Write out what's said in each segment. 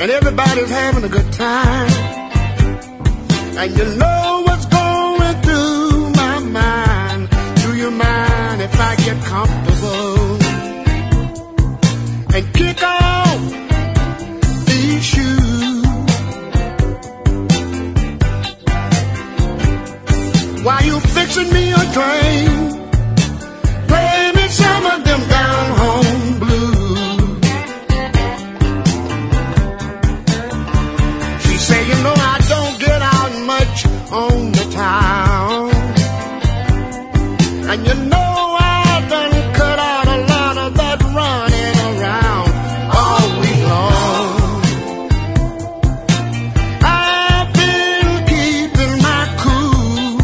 and everybody's having a good time. And you know what's going through my mind. Do you mind if I get comfortable and kick off these shoes? While you fixing me a drink, play me some of them down home blues. She say, you know I don't get out much on the town, and you know I done cut out a lot of that running around all week long. I've been keeping my cool,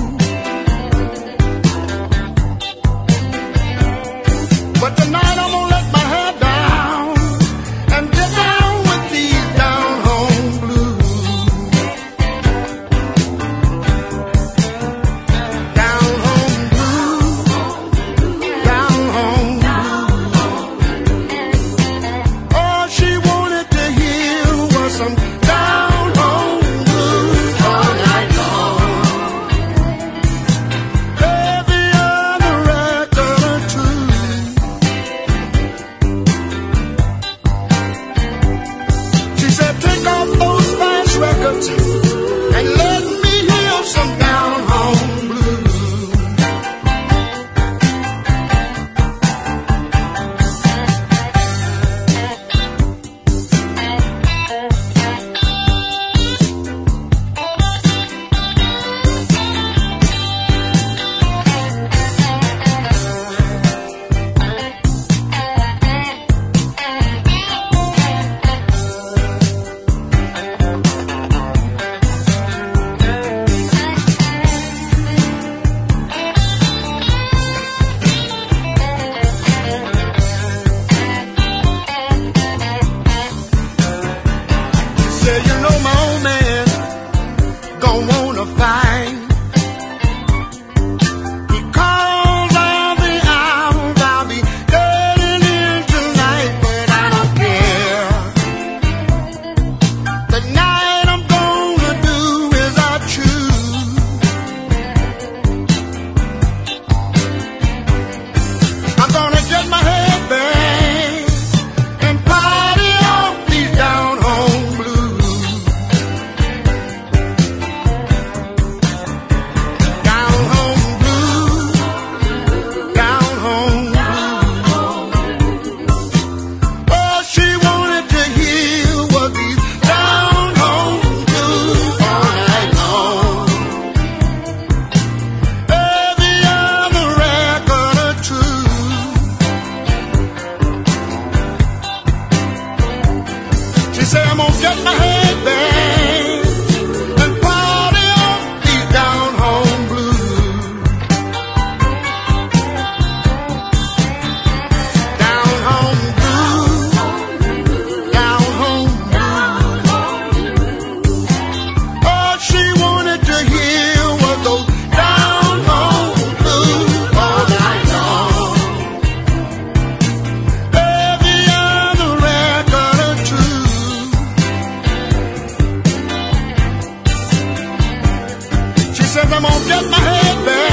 but tonight I'm gonna let my head down and get down with these down home blues. Down home blues, down home blues. All she wanted to hear was some down home blues all night long. Every other record or two. She said, take off those fast records and let me hear some down home blues. Say, you know my old man gon' wanna fight. He calls all the hours, I'll be getting in tonight, but I don't care. The night I'm gonna do as I choose. I'm gonna get my head banged and party off these down home blues. Down home blues, down home blues. All she wanted to hear was these down home blues all night long. Every other record or two. She said, I'm gonna get my head banged and party on these down home blues. Down home blues, down home blues. All she wanted to hear was those down home blues all night long. Every other record or two. She says, I'm gonna get my head back